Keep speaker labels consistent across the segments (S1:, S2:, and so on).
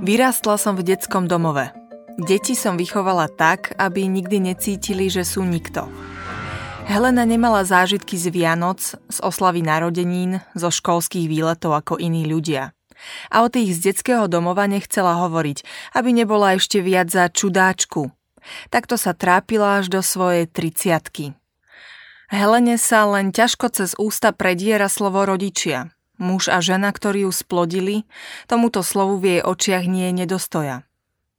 S1: Vyrástla som v detskom domove. Deti som vychovala tak, aby nikdy necítili, že sú nikto. Helena nemala zážitky z Vianoc, z oslavy narodenín, zo školských výletov ako iní ľudia. A o tých z detského domova nechcela hovoriť, aby nebola ešte viac za čudáčku. Takto sa trápila až do svojej 30-ky. Helene sa len ťažko cez ústa prediera slovo rodičia. Muž a žena, ktorí ju splodili, tomuto slovu v jej očiach nie nedostoja.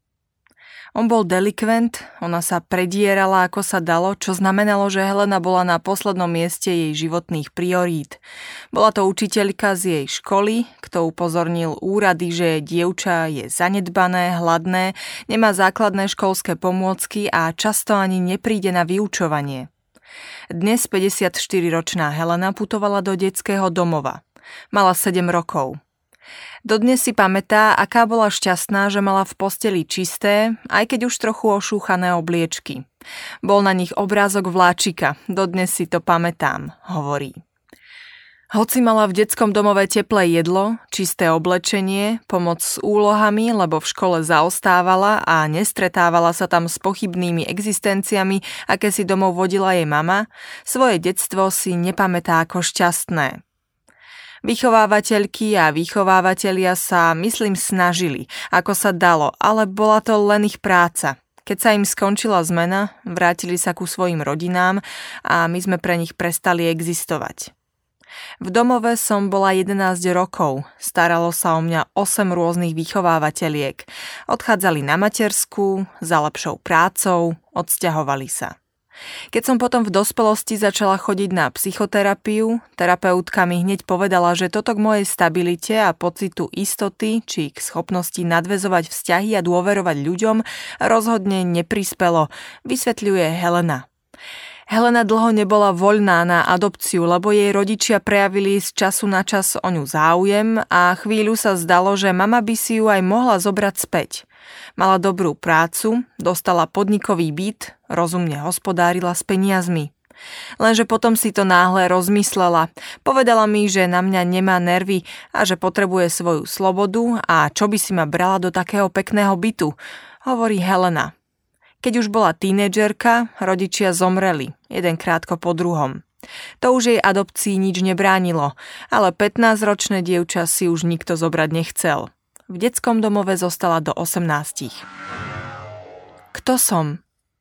S1: On bol delikvent, ona sa predierala ako sa dalo, čo znamenalo, že Helena bola na poslednom mieste jej životných priorít. Bola to učiteľka z jej školy, kto upozornil úrady, že dievča je zanedbané, hladné, nemá základné školské pomôcky a často ani nepríde na vyučovanie. Dnes 54-ročná Helena putovala do detského domova. Mala 7 rokov. Dodnes si pamätá, aká bola šťastná, že mala v posteli čisté, aj keď už trochu ošúchané obliečky. Bol na nich obrázok vláčika, dodnes si to pamätám, hovorí. Hoci mala v detskom domove teplé jedlo, čisté oblečenie, pomoc s úlohami, lebo v škole zaostávala a nestretávala sa tam s pochybnými existenciami, aké si domov vodila jej mama, svoje detstvo si nepamätá ako šťastné. Vychovávateľky a vychovávatelia sa, myslím, snažili, ako sa dalo, ale bola to len ich práca. Keď sa im skončila zmena, vrátili sa ku svojim rodinám a my sme pre nich prestali existovať. V domove som bola 11 rokov, staralo sa o mňa 8 rôznych vychovávateľiek. Odchádzali na matersku, za lepšou prácou, odsťahovali sa. Keď som potom v dospelosti začala chodiť na psychoterapiu, terapeutka mi hneď povedala, že toto k mojej stabilite a pocitu istoty či k schopnosti nadväzovať vzťahy a dôverovať ľuďom rozhodne neprispelo, vysvetľuje Helena. Helena dlho nebola voľná na adopciu, lebo jej rodičia prejavili z času na čas o ňu záujem a chvíľu sa zdalo, že mama by si ju aj mohla zobrať späť. Mala dobrú prácu, dostala podnikový byt, rozumne hospodárila s peniazmi. Lenže potom si to náhle rozmyslela. Povedala mi, že na mňa nemá nervy a že potrebuje svoju slobodu a čo by si ma brala do takého pekného bytu, hovorí Helena. Keď už bola tínedžerka, rodičia zomreli, jeden krátko po druhom. To už jej adopcii nič nebránilo, ale 15-ročné dievča si už nikto zobrať nechcel. V detskom domove zostala do 18. Kto som?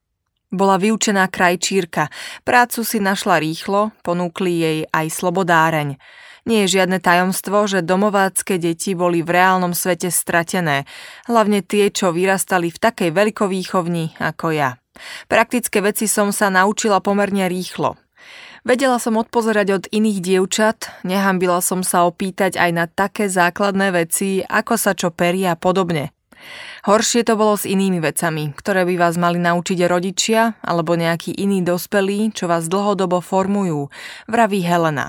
S1: Bola vyučená krajčírka. Prácu si našla rýchlo, ponúkli jej aj slobodáreň. Nie je žiadne tajomstvo, že domovácké deti boli v reálnom svete stratené, hlavne tie, čo vyrastali v takej veľkovýchovni ako ja. Praktické veci som sa naučila pomerne rýchlo. Vedela som odpozerať od iných dievčat, nehanbila som sa opýtať aj na také základné veci, ako sa čo perí a podobne. Horšie to bolo s inými vecami, ktoré by vás mali naučiť rodičia alebo nejakí iní dospelí, čo vás dlhodobo formujú, vraví Helena.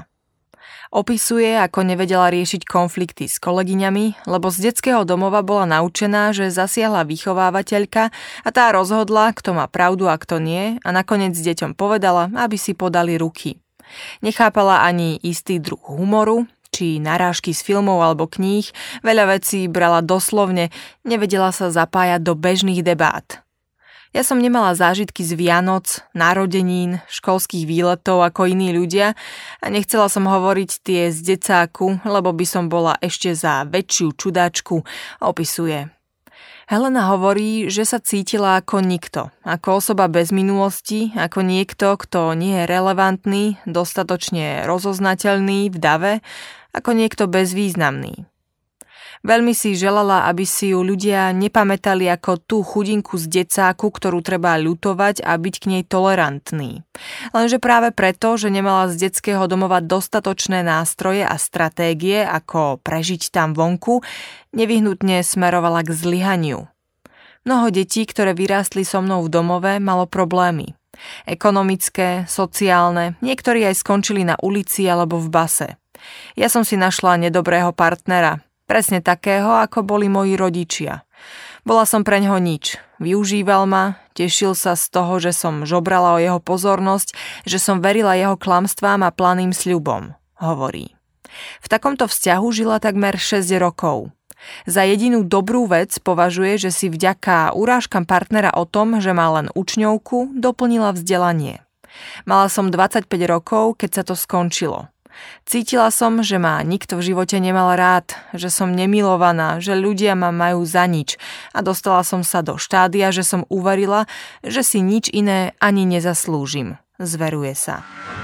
S1: Opisuje, ako nevedela riešiť konflikty s kolegyňami, lebo z detského domova bola naučená, že zasiahla vychovávateľka a tá rozhodla, kto má pravdu a kto nie, a nakoniec deťom povedala, aby si podali ruky. Nechápala ani istý druh humoru, či narážky z filmov alebo kníh, veľa vecí brala doslovne, nevedela sa zapájať do bežných debát. Ja som nemala zážitky z Vianoc, narodenín, školských výletov ako iní ľudia a nechcela som hovoriť tie z decáku, lebo by som bola ešte za väčšiu čudáčku, opisuje. Helena hovorí, že sa cítila ako nikto, ako osoba bez minulosti, ako niekto, kto nie je relevantný, dostatočne rozoznateľný v dave, ako niekto bezvýznamný. Veľmi si želala, aby si ju ľudia nepamätali ako tú chudinku z decáku, ktorú treba ľutovať a byť k nej tolerantný. Lenže práve preto, že nemala z detského domova dostatočné nástroje a stratégie, ako prežiť tam vonku, nevyhnutne smerovala k zlyhaniu. Mnoho detí, ktoré vyrástli so mnou v domove, malo problémy. Ekonomické, sociálne, niektorí aj skončili na ulici alebo v base. Ja som si našla nedobrého partnera, presne takého, ako boli moji rodičia. Bola som preňho nič. Využíval ma, tešil sa z toho, že som žobrala o jeho pozornosť, že som verila jeho klamstvám a planým sľubom, hovorí. V takomto vzťahu žila takmer 6 rokov. Za jedinú dobrú vec považuje, že si vďaka urážkam partnera o tom, že má len učňovku, doplnila vzdelanie. Mala som 25 rokov, keď sa to skončilo. Cítila som, že ma nikto v živote nemal rád, že som nemilovaná, že ľudia ma majú za nič a dostala som sa do štádia, že som uverila, že si nič iné ani nezaslúžim. Zveruje sa.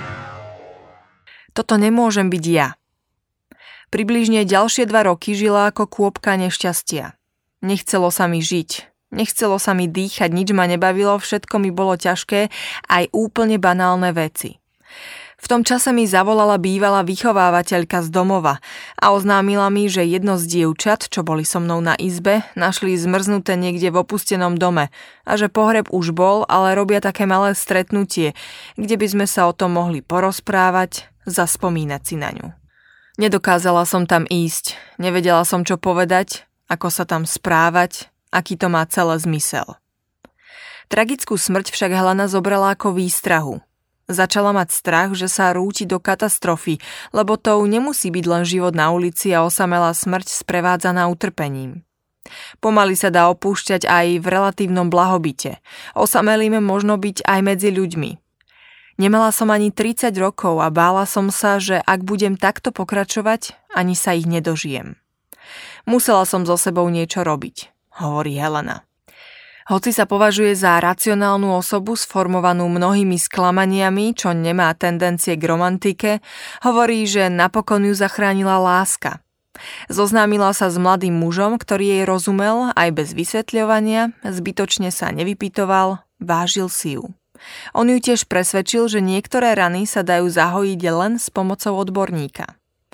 S1: Toto nemôžem byť ja. Približne ďalšie 2 roky žila ako kôpka nešťastia. Nechcelo sa mi žiť, nechcelo sa mi dýchať, nič ma nebavilo, všetko mi bolo ťažké, aj úplne banálne veci. V tom čase mi zavolala bývalá vychovávateľka z domova a oznámila mi, že jedno z dievčat, čo boli so mnou na izbe, našli zmrznuté niekde v opustenom dome a že pohreb už bol, ale robia také malé stretnutie, kde by sme sa o tom mohli porozprávať, zaspomínať si na ňu. Nedokázala som tam ísť, nevedela som čo povedať, ako sa tam správať, aký to má celé zmysel. Tragickú smrť však Helena zobrala ako výstrahu. Začala mať strach, že sa rúti do katastrofy, lebo to nemusí byť len život na ulici a osamelá smrť sprevádzaná utrpením. Pomaly sa dá opúšťať aj v relatívnom blahobite. Osamelíme možno byť aj medzi ľuďmi. Nemala som ani 30 rokov a bála som sa, že ak budem takto pokračovať, ani sa ich nedožijem. Musela som so sebou niečo robiť, hovorí Helena. Hoci sa považuje za racionálnu osobu sformovanú mnohými sklamaniami, čo nemá tendencie k romantike, hovorí, že napokon ju zachránila láska. Zoznámila sa s mladým mužom, ktorý jej rozumel aj bez vysvetľovania, zbytočne sa nevypytoval, vážil si ju. On ju tiež presvedčil, že niektoré rany sa dajú zahojiť len s pomocou odborníka.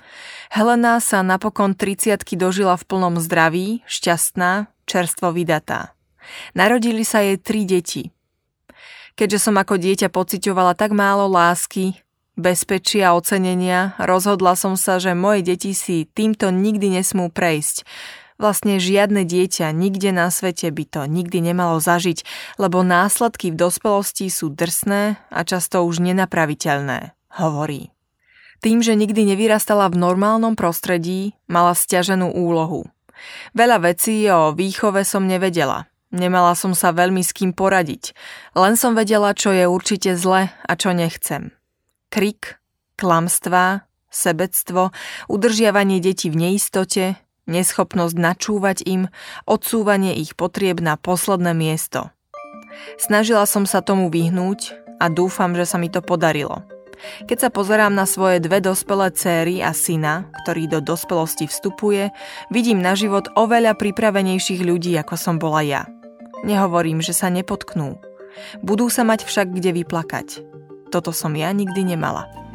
S1: Helena sa napokon 30-ky dožila v plnom zdraví, šťastná, čerstvo vydatá. Narodili sa jej 3 deti. Keďže som ako dieťa pociťovala tak málo lásky, bezpečia a ocenenia, rozhodla som sa, že moje deti si týmto nikdy nesmú prejsť. Vlastne žiadne dieťa nikde na svete by to nikdy nemalo zažiť, lebo následky v dospelosti sú drsné a často už nenapraviteľné, hovorí. Tým, že nikdy nevyrastala v normálnom prostredí, mala sťaženú úlohu. Veľa vecí o výchove som nevedela. Nemala som sa veľmi s kým poradiť. Len som vedela, čo je určite zle a čo nechcem. Krik, klamstvá, sebectvo, udržiavanie detí v neistote, neschopnosť načúvať im, odsúvanie ich potrieb na posledné miesto. Snažila som sa tomu vyhnúť a dúfam, že sa mi to podarilo. Keď sa pozerám na svoje 2 dospelé céry a syna, ktorý do dospelosti vstupuje, vidím na život oveľa pripravenejších ľudí, ako som bola ja. Nehovorím, že sa nepotknú. Budú sa mať však kde vyplakať. Toto som ja nikdy nemala.